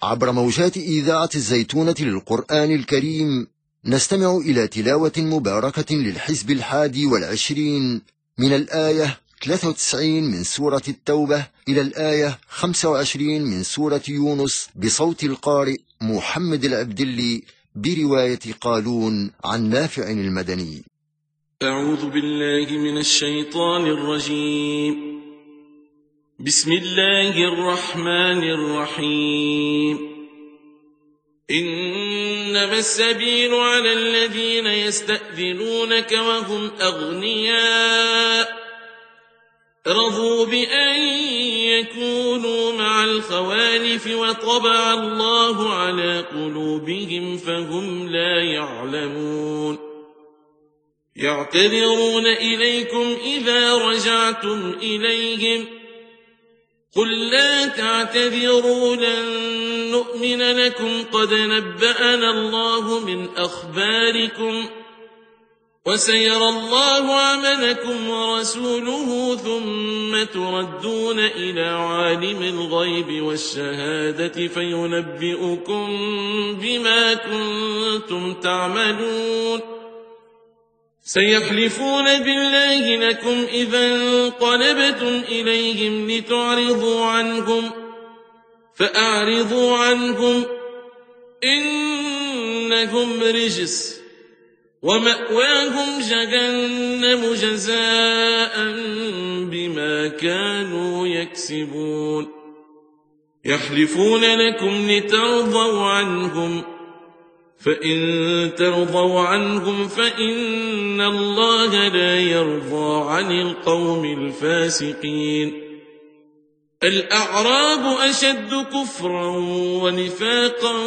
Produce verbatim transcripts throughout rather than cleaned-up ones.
عبر موجات إذاعة الزيتونة للقرآن الكريم نستمع إلى تلاوة مباركة للحزب الحادي والعشرين من الآية ثلاثة وتسعين من سورة التوبة إلى الآية خمسة وعشرين من سورة يونس بصوت القارئ محمد العبدلي برواية قالون عن نافع المدني. أعوذ بالله من الشيطان الرجيم. بسم الله الرحمن الرحيم. إنما السبيل على الذين يستأذنونك وهم أغنياء رضوا بأن يكونوا مع الخوالف وطبع الله على قلوبهم فهم لا يعلمون. يعتذرون إليكم إذا رجعتم إليهم قل لا تعتذروا لن نؤمن لكم قد نبأنا الله من أخباركم وسيرى الله عملكم ورسوله ثم تردون إلى عالم الغيب والشهادة فينبئكم بما كنتم تعملون. سيحلفون بالله لكم إذا انقلبتم إليهم لتعرضوا عنهم فأعرضوا عنهم إنهم رجس ومأواهم جهنم جزاء بما كانوا يكسبون. يحلفون لكم لترضوا عنهم فإن ترضوا عنهم فإن الله لا يرضى عن القوم الفاسقين. الأعراب أشد كفرا ونفاقا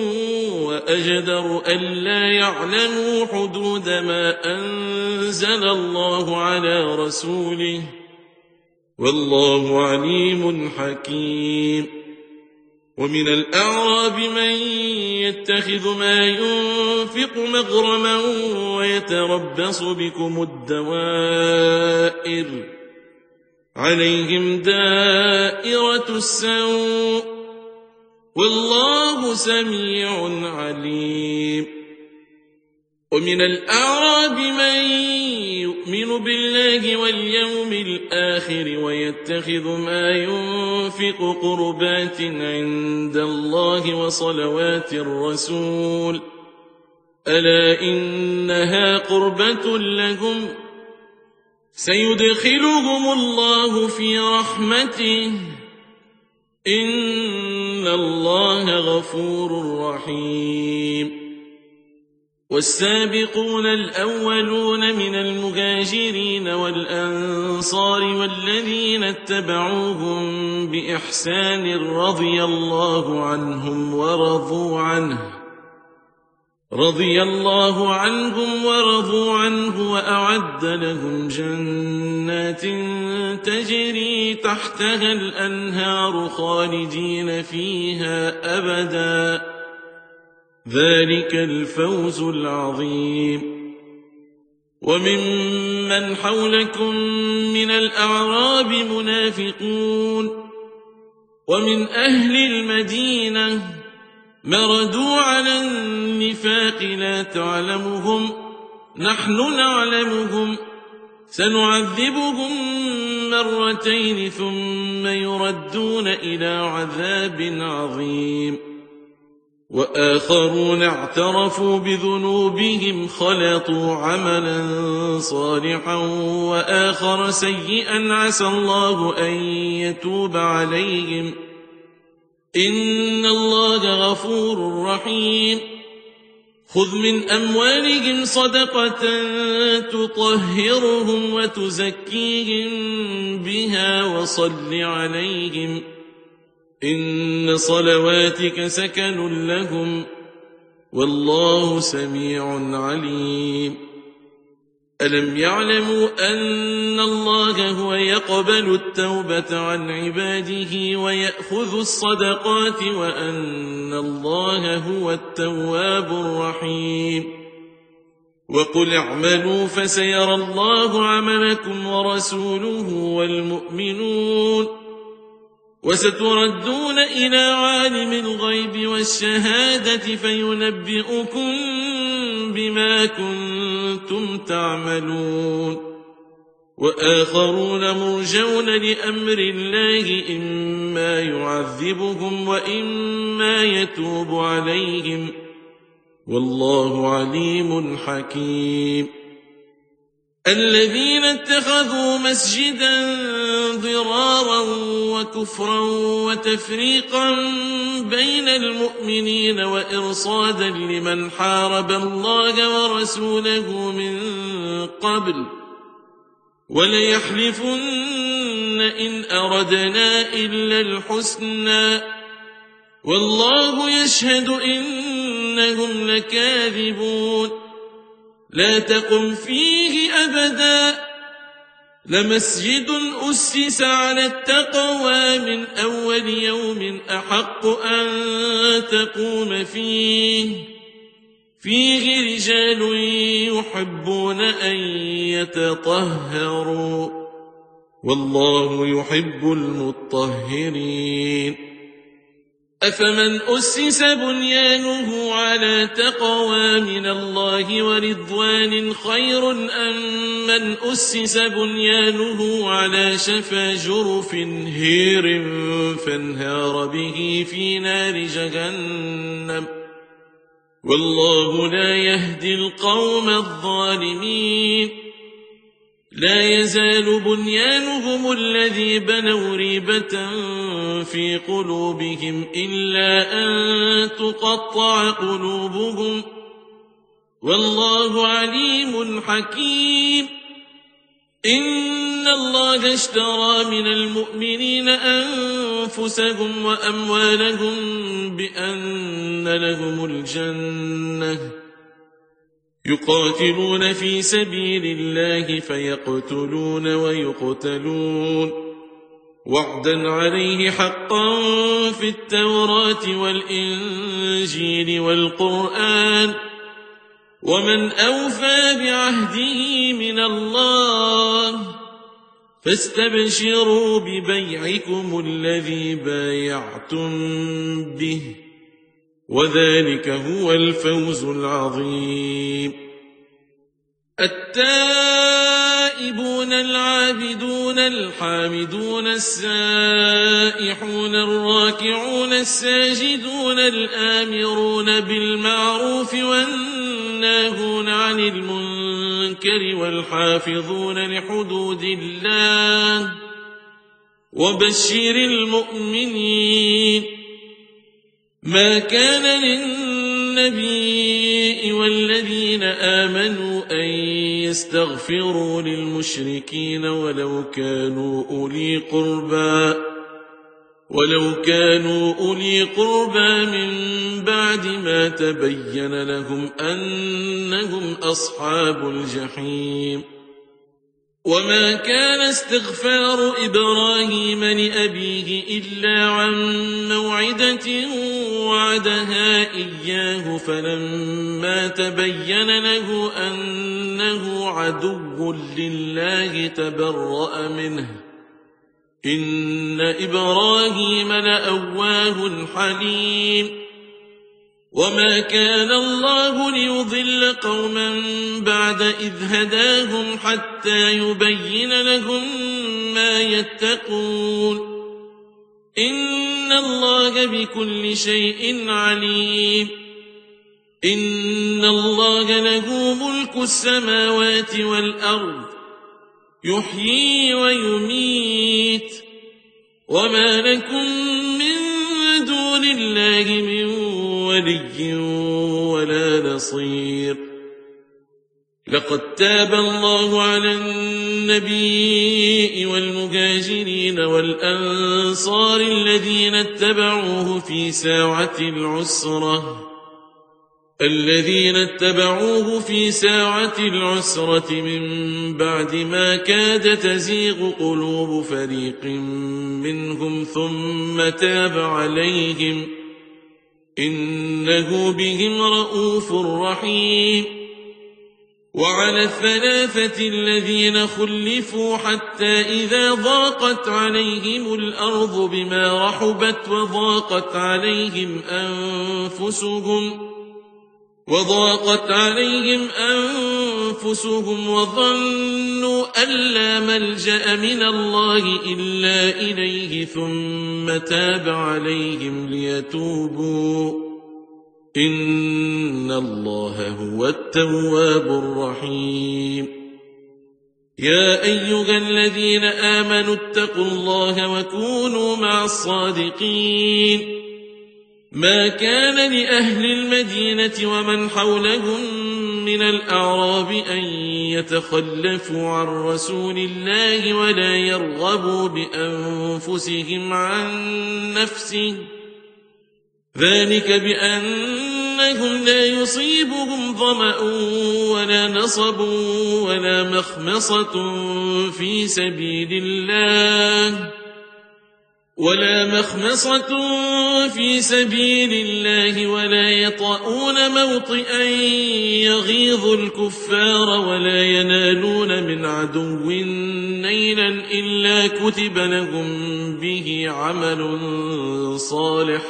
وأجدر ألا يعلموا حدود ما أنزل الله على رسوله والله عليم حكيم. ومن الأعراب من يتخذ ما ينفق مغرما ويتربص بكم الدوائر عليهم دائرة السوء والله سميع عليم. ومن الأعراب من يؤمن بالله واليوم الآخر ويتخذ ما ينفق قربات عند الله وصلوات الرسول ألا إنها قربة لهم سيدخلهم الله في رحمته إن الله غفور رحيم. والسابقون الأولون من المهاجرين والأنصار والذين اتبعوهم بإحسان رضي الله عنهم ورضوا عنه رضي الله عنهم ورضوا عنه وأعد لهم جنات تجري تحتها الأنهار خالدين فيها أبدا ذلك الفوز العظيم. وممن حولكم من الأعراب منافقون ومن أهل المدينة مردوا على النفاق لا تعلمهم نحن نعلمهم سنعذبهم مرتين ثم يردون إلى عذاب عظيم. وآخرون اعترفوا بذنوبهم خلطوا عملا صالحا وآخر سيئا عسى الله أن يتوب عليهم إن الله غفور رحيم. خذ من أموالهم صدقة تطهرهم وتزكيهم بها وصل عليهم إن صلواتك سكن لهم والله سميع عليم. ألم يعلموا أن الله هو يقبل التوبة عن عباده ويأخذ الصدقات وأن الله هو التواب الرحيم. وقل اعملوا فسيرى الله عملكم ورسوله والمؤمنون وستردون إلى عالم الغيب والشهادة فينبئكم بما كنتم تعملون وآخرون مرجون لأمر الله إما يعذبهم وإما يتوب عليهم والله عليم حكيم الذين اتخذوا مسجدا ضرارا وكفرا وتفريقا بين المؤمنين وإرصادا لمن حارب الله ورسوله من قبل وليحلفن إن أردنا إلا الحسنى والله يشهد إنهم لكاذبون لا تقم فيه أبدا لمسجد أسس على التقوى من أول يوم أحق أن تقوم فيه فيه رجال يحبون أن يتطهروا والله يحب المطهرين أفمن أسس بنيانه على تقوى من الله ورضوان خير أم من أسس بنيانه على شفا جرف هير فانهار به في نار جهنم والله لا يهدي القوم الظالمين لا يزال بنيانهم الذي بنوا ريبة في قلوبهم إلا أن تقطع قلوبهم والله عليم حكيم إن الله اشترى من المؤمنين أنفسهم وأموالهم بأن لهم الجنة يقاتلون في سبيل الله فيقتلون ويقتلون وعدا عليه حقا في التوراة والإنجيل والقرآن ومن أوفى بعهده من الله فاستبشروا ببيعكم الذي بايعتم به وذلك هو الفوز العظيم التائبون العابدون الحامدون السائحون الراكعون الساجدون الآمرون بالمعروف والناهون عن المنكر والحافظون لحدود الله وبشر المؤمنين ما كان للنبي والذين آمنوا أن يستغفروا للمشركين ولو كانوا أولي قربى ولو كانوا أولي قربى من بعد ما تبين لهم أنهم أصحاب الجحيم وما كان استغفار إبراهيم لأبيه إلا عن موعدة وعدها إياه فلما تبين له أنه عدو لله تبرأ منه إن إبراهيم لأواه حليم وما كان الله ليضل قوما بعد إذ هداهم حتى يبين لهم ما يتقون إن الله بكل شيء عليم إن الله له ملك السماوات والأرض يحيي ويميت وما لكم من دون الله من ولي ولا نصير لقد تاب الله على النبي والمهاجرين والأنصار الذين اتبعوه في ساعة العسرة الذين اتبعوه في ساعة العسرة من بعد ما كاد تزيغ قلوب فريق منهم ثم تاب عليهم إنه بهم رءوف رحيم وعلى الثلاثة الذين خلفوا حتى إذا ضاقت عليهم الأرض بما رحبت وضاقت عليهم أنفسهم وضاقت عليهم أنفسهم وظنوا أن لا ملجأ من الله إلا إليه ثم تاب عليهم ليتوبوا إن الله هو التواب الرحيم يا أيها الذين آمنوا اتقوا الله وكونوا مع الصادقين ما كان لأهل المدينة ومن حولهم من الأعراب أن يتخلفوا عن رسول الله ولا يرغبوا بأنفسهم عن نفسه ذلك بأنهم لا يصيبهم ظمأ ولا نصب ولا مخمصة في سبيل الله ولا مخمصة في سبيل الله ولا يطؤون موطئا يغيظ الكفار ولا ينالون من عدو نيلا إلا كتب لهم به عمل صالح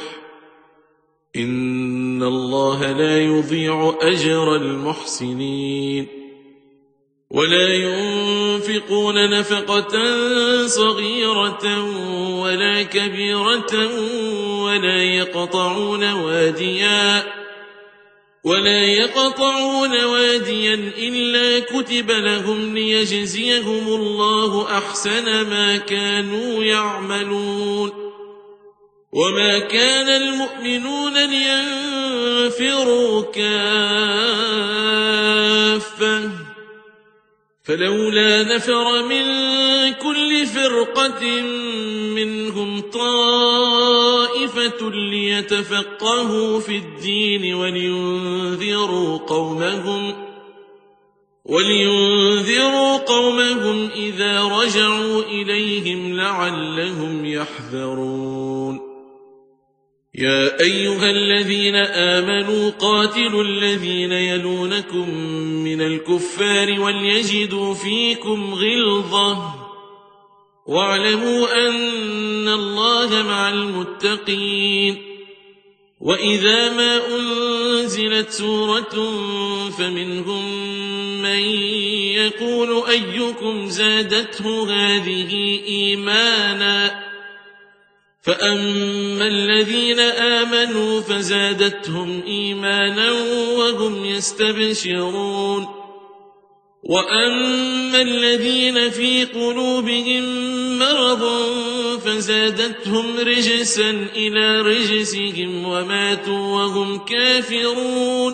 إن الله لا يضيع أجر المحسنين ولا ينفقون نفقة صغيرة ولا كبيرة ولا يقطعون واديا ولا يقطعون واديا إلا كتب لهم ليجزيهم الله أحسن ما كانوا يعملون وما كان المؤمنون لينفروا كافة فلولا نفر من كل فرقة منهم طائفة ليتفقهوا في الدين ولينذروا قومهم ولينذروا قومهم إذا رجعوا إليهم لعلهم يحذرون يا أيها الذين آمنوا قاتلوا الذين يلونكم من الكفار وليجدوا فيكم غلظة واعلموا أن الله مع المتقين وإذا ما أنزلت سورة فمنهم من يقول أيكم زادته هذه إيمانا فأما الذين آمنوا فزادتهم إيمانا وهم يستبشرون وأما الذين في قلوبهم مرض فزادتهم رجسا إلى رجسهم وماتوا وهم كافرون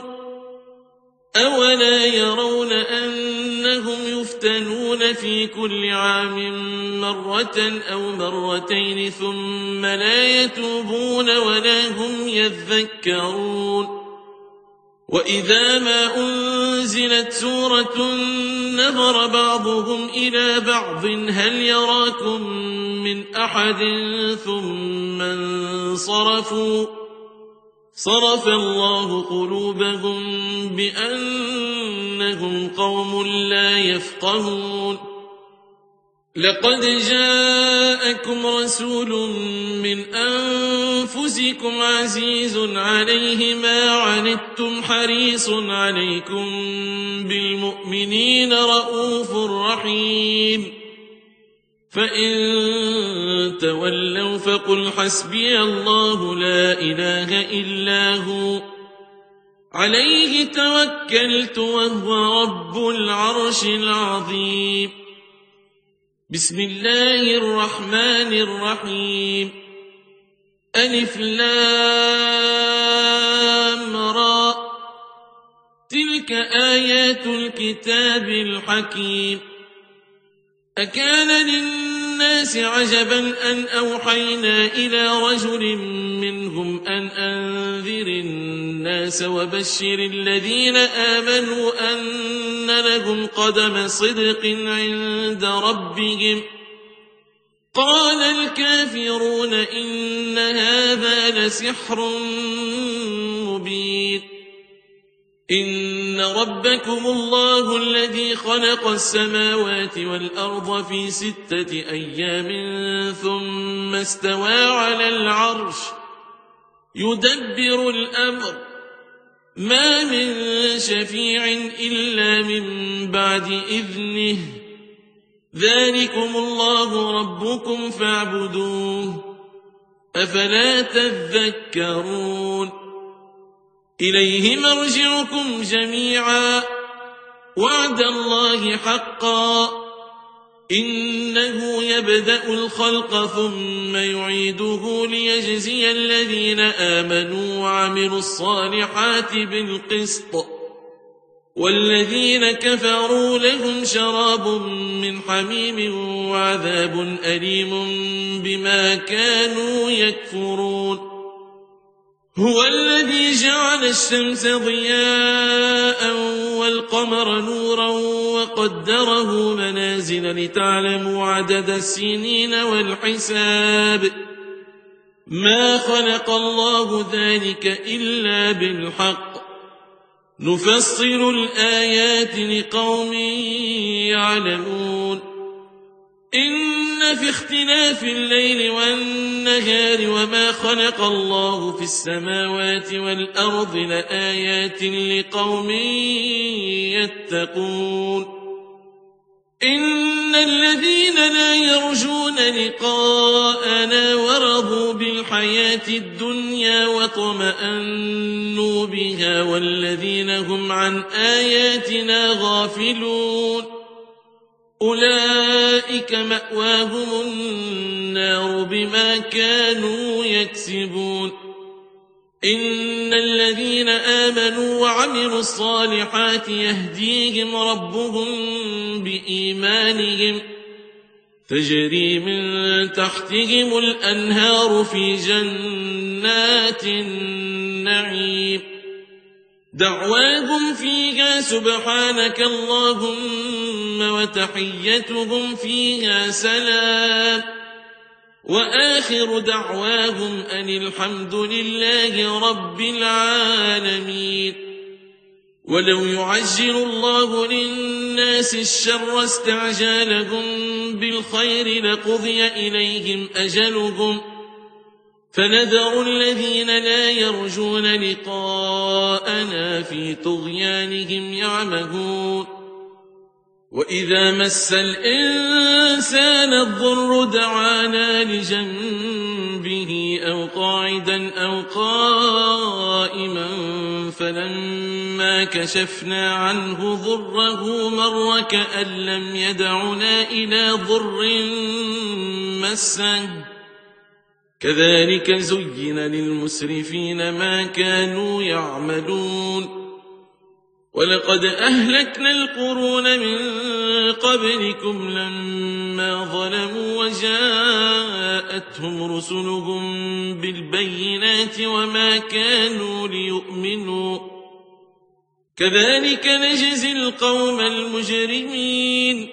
أولا يرون أنهم يفتنون في كل عام مرة أو مرتين ثم لا يتوبون ولا هم يذكرون وإذا ما أنزلت سورة نظر بعضهم إلى بعض هل يراكم من أحد ثم انصرفوا صرف الله قلوبهم بأنهم قوم لا يفقهون لقد جاءكم رسول من أنفسكم عزيز عليه ما عنتم حريص عليكم بالمؤمنين رؤوف رحيم فإن تولوا فقل حسبي الله لا إله إلا هو عليه توكلت وهو رب العرش العظيم بسم الله الرحمن الرحيم ألف لام را تلك آيات الكتاب الحكيم أكان للناس عجبا أن أوحينا إلى رجل منهم أن أنذر الناس وبشر الذين آمنوا أن لهم قدم صدق عند ربهم قال الكافرون إن هذا لسحر مبين إن ربكم الله الذي خلق السماوات والأرض في ستة أيام ثم استوى على العرش يدبر الأمر ما من شفيع إلا من بعد إذنه ذلكم الله ربكم فاعبدوه أفلا تذكرون إليه مرجعكم جميعا وعد الله حقا إنه يبدأ الخلق ثم يعيده ليجزي الذين آمنوا وعملوا الصالحات بالقسط والذين كفروا لهم شراب من حميم وعذاب أليم بما كانوا يكفرون هو الذي جعل الشمس ضياء والقمر نورا وقدره منازل لتعلموا عدد السنين والحساب ما خلق الله ذلك إلا بالحق نفصل الآيات لقوم يعلمون إن في اختلاف الليل والنهار وما خلق الله في السماوات والأرض لآيات لقوم يتقون إن الذين لا يرجون لقاءنا ورضوا بالحياة الدنيا واطمأنوا بها والذين هم عن آياتنا غافلون أولئك مأواهم النار بما كانوا يكسبون إن الذين آمنوا وعملوا الصالحات يهديهم ربهم بإيمانهم تجري من تحتهم الأنهار في جنات النعيم دعواهم فيها سبحانك اللهم وتحيتهم فيها سلام وآخر دعواهم أن الحمد لله رب العالمين ولو يعجل الله للناس الشر استعجالهم بالخير لقضي إليهم أجلهم فنذر الذين لا يرجون لقاءنا في طغيانهم يعمهون وإذا مس الإنسان الضر دعانا لجنبه أو قاعدا أو قائما فلما كشفنا عنه ضره مر كأن لم يدعنا إلى ضر مسه كذلك زين للمسرفين ما كانوا يعملون ولقد أهلكنا القرون من قبلكم لما ظلموا وجاءتهم رسلهم بالبينات وما كانوا ليؤمنوا كذلك نجزي القوم المجرمين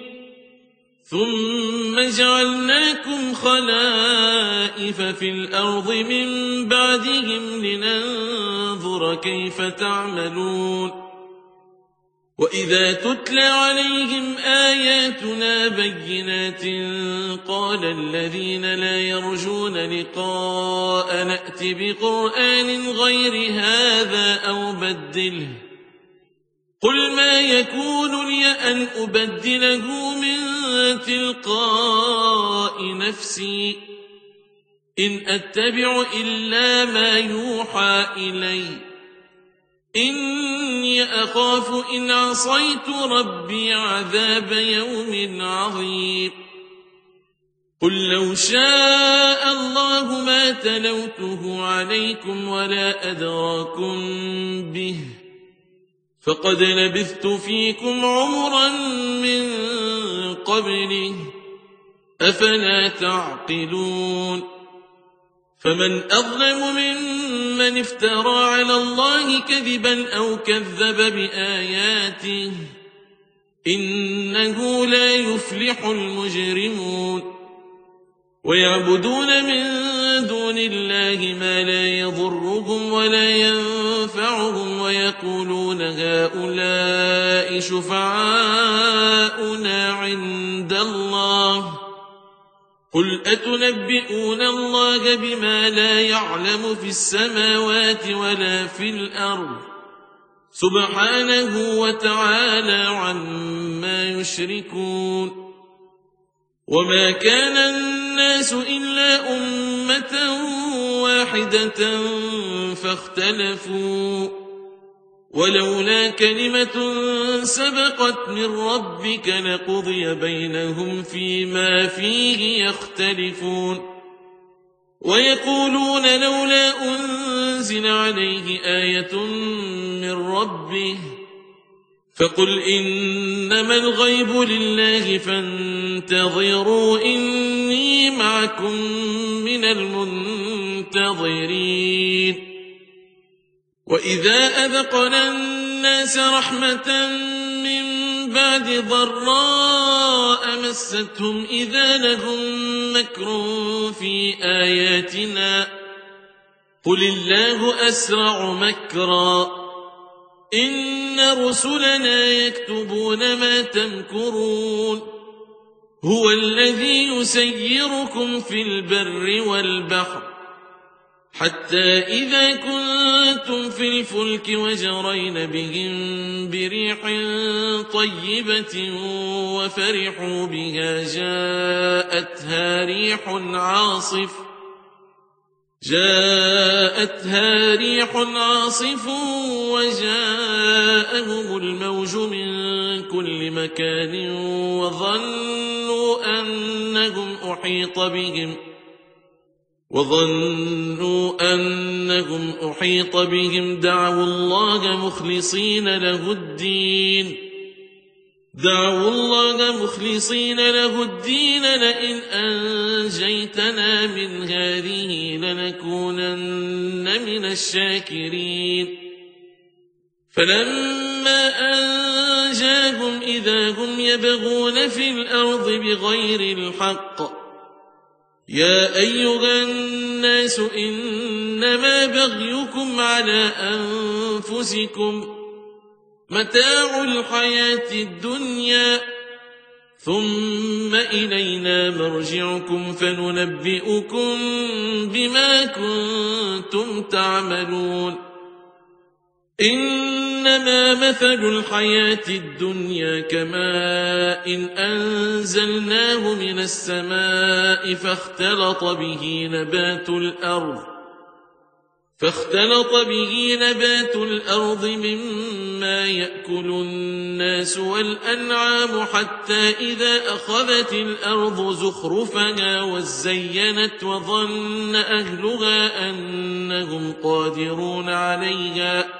ثم جعلناكم خلائف في الأرض من بعدهم لننظر كيف تعملون وإذا تتلى عليهم آياتنا بينات قال الذين لا يرجون لقاء نأت بقرآن غير هذا أو بدله قل ما يكون لي أن أبدله من تلقاء نفسي إن أتبع إلا ما يوحى إلي إني أخاف إن عصيت ربي عذاب يوم عظيم قل لو شاء الله ما تلوته عليكم ولا أدراكم به فقد لبثت فيكم عمرا من قبله أفلا تعقلون فمن أظلم ممن افترى على الله كذبا أو كذب بآياته إنه لا يفلح المجرمون ويعبدون من دون الله ما لا يضرهم ولا ينفعهم ويقولون هؤلاء شفعاؤنا عند الله قل أتنبئون الله بما لا يعلم في السماوات ولا في الأرض سبحانه وتعالى عما يشركون وما كان الناس إلا أمة واحدة فاختلفوا ولولا كلمة سبقت من ربك لقضي بينهم فيما فيه يختلفون ويقولون لولا أنزل عليه آية من ربه فقل إنما الغيب لله فانتظروا إني معكم من المنتظرين وإذا أذقنا الناس رحمة من بعد ضراء مستهم إذا لهم مكر في آياتنا قل الله أسرع مكرا إن رسلنا يكتبون ما تمكرون هو الذي يسيركم في البر والبحر حتى إذا كنتم في الفلك وجرين بهم بريح طيبة وفرحوا بها جاءتها ريح عاصف جاءتها ريح عاصف وجاءهم الموج من كل مكان وظنوا أنهم أحيط بهم وظنوا أنهم أحيط بهم دعوا الله مخلصين له الدين دعوا الله مخلصين له الدين لئن أنجيتنا من هذه لنكونن من الشاكرين فلما أنجاهم إذا هم يبغون في الأرض بغير الحق يا أيها الناس إنما بغيكم على أنفسكم متاع الحياة الدنيا ثم إلينا مرجعكم فننبئكم بما كنتم تعملون إنما مثل الحياة الدنيا كماء إن أنزلناه من السماء فاختلط به نبات الأرض فاختلط به نبات الأرض مما يأكل الناس والأنعام حتى إذا أخذت الأرض زخرفها وزينت وظن أهلها أنهم قادرون عليها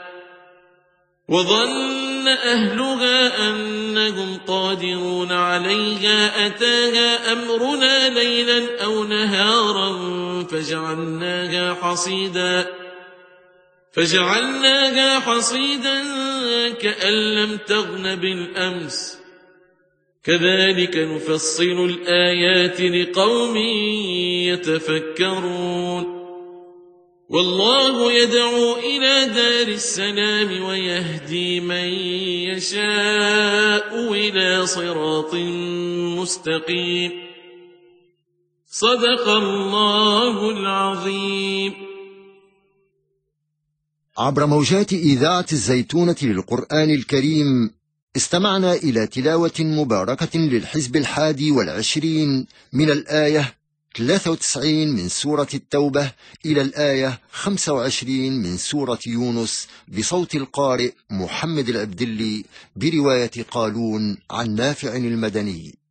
وظن أهلها أنهم قادرون عليها أتاها أمرنا ليلا أو نهارا فجعلناها حصيدا فجعلناها حصيدا كأن لم تغن بالأمس كذلك نفصل الآيات لقوم يتفكرون والله يدعو إلى دار السلام ويهدي من يشاء إلى صراط مستقيم صدق الله العظيم. عبر موجات إذاعة الزيتونة للقرآن الكريم استمعنا إلى تلاوة مباركة للحزب الحادي والعشرين من الآية ثلاثة وتسعين من سورة التوبة إلى الآية خمسة وعشرين من سورة يونس بصوت القارئ محمد العبدلي برواية قالون عن نافع المدني.